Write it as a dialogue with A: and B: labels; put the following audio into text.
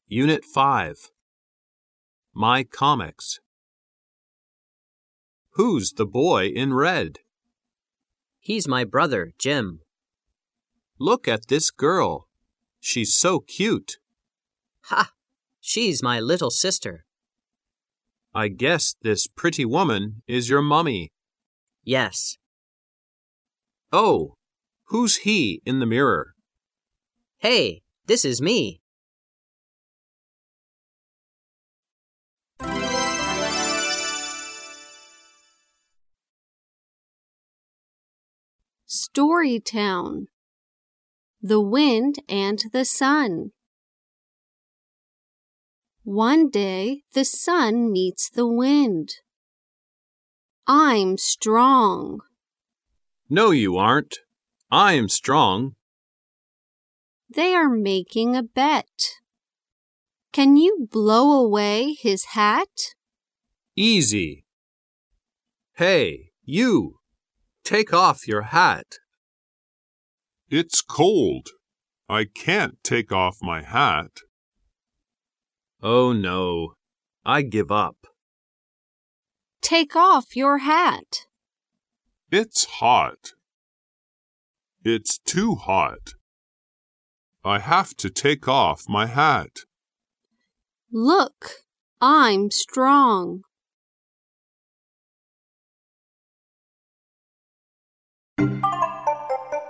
A: Unit 5. My Comics. Who's the boy in red?
B: He's my brother, Jim.
A: Look at this girl. She's so cute.
B: Ha! She's my little sister.
A: I guess this pretty woman is your mummy.
B: Yes.
A: Oh, who's he in the mirror?
B: Hey, this is me.
C: Storytown. The Wind and the Sun. One day, the sun meets the wind. I'm strong.
A: No, you aren't. I'm strong.
C: They are making a bet. Can you blow away his hat?
A: Easy. Hey, you. Take off your hat.
D: It's cold. I can't take off my hat.
A: Oh, no. I give up.
C: Take off your hat.
D: It's hot. It's too hot. I have to take off my hat.
C: Look, I'm strong.